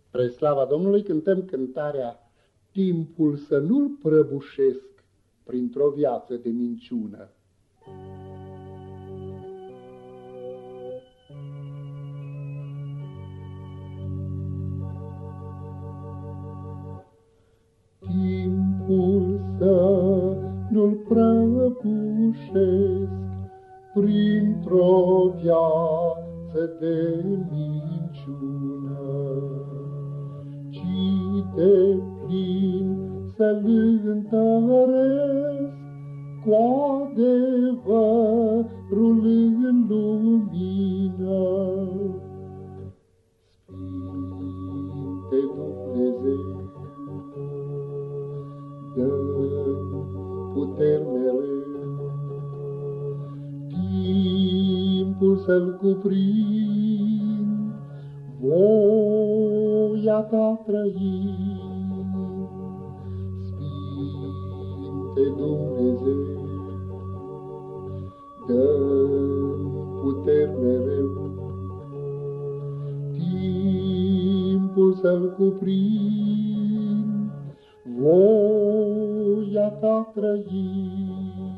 Spre slava Domnului cântăm cântarea Timpul să nu-l prăbușesc printr-o viață de minciună. Timpul să nu-l prăbușesc printr-o viață de minciună, ci de plin să-l întăresc cu adevărul în lumină. Sfinte Dumnezeu, dă-mi puteri mereu, timpul să-l cuprind, voia ta trăind. Sfinte Dumnezeu, dă-mi puteri mereu, timpul să-l cuprind, voia ta trăind.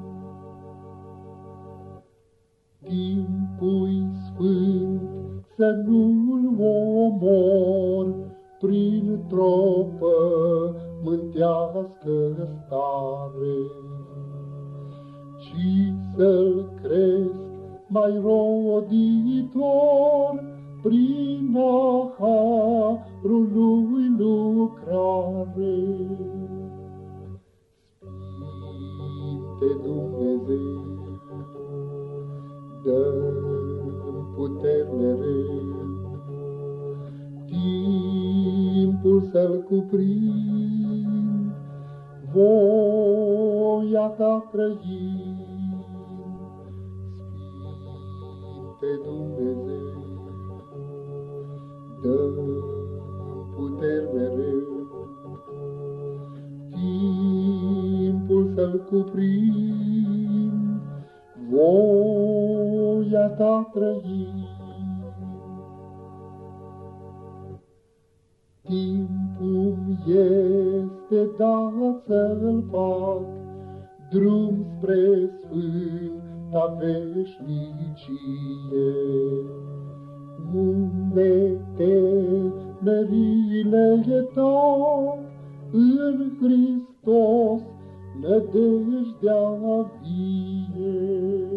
Timpul-i sfânt să nu-l omor printr-o pământească stare, ci să-l cresc mai roditor prin a harului lucrare. Sfinte Dumnezeu, dă-mi puteri mereu, timpul să-l cuprind, voia ta trăind. Sfinte Dumnezeu, dă-mi puteri mereu, timpul să-l cuprind, voia ta trăind. Timpul este dat să-l fac drum spre sfânta veșnicie, unde temerile tac în Hristos nădejdea vie.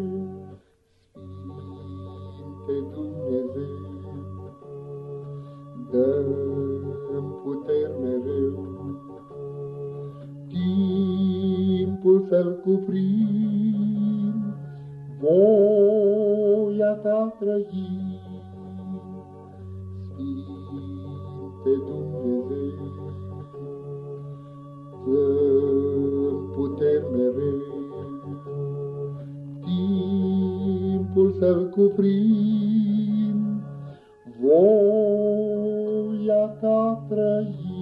Sfinte Dumnezeu, dă-mi puteri mereu, timpul să-l cuprind, voia ta trăind. Sfinte Dumnezeu, dă-mi puteri mereu, timpul să-l cuprind, voia ta trăind.